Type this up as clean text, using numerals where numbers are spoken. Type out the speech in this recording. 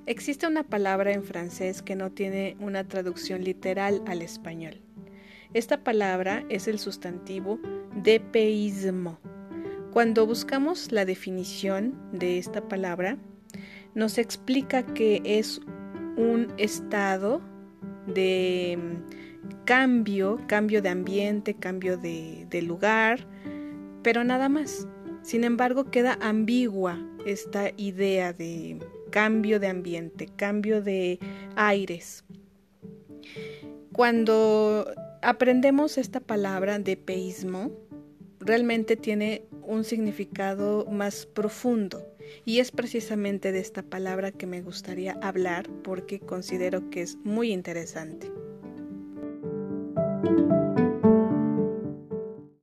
Existe una palabra en francés que no tiene una traducción literal al español. Esta palabra es el sustantivo dépaysement. Cuando buscamos la definición de esta palabra, nos explica que es un estado de cambio de ambiente, cambio de lugar, pero nada más. Sin embargo, queda ambigua esta idea de cambio de ambiente, cambio de aires. Cuando aprendemos esta palabra dépaysement, realmente tiene un significado más profundo y es precisamente de esta palabra que me gustaría hablar porque considero que es muy interesante.